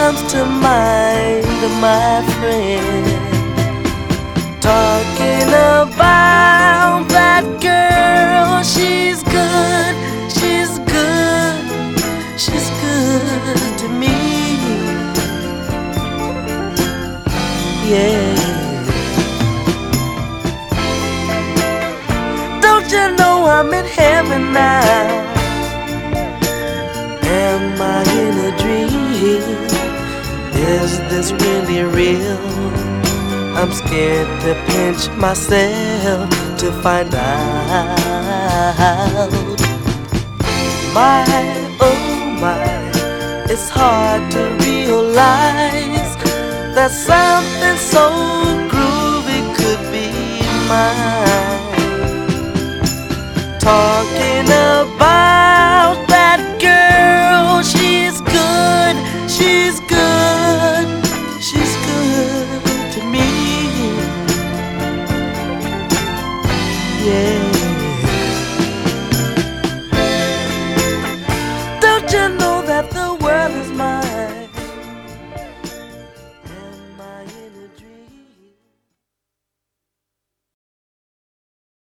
comes to mind, my friend, talking about that girl. She's good, she's good, she's good to me. Yeah. Don't you know I'm in heaven now? Am I in a dream? Is this really real? I'm scared to pinch myself to find out. My, oh my, it's hard to realize that something so groovy could be mine. Talking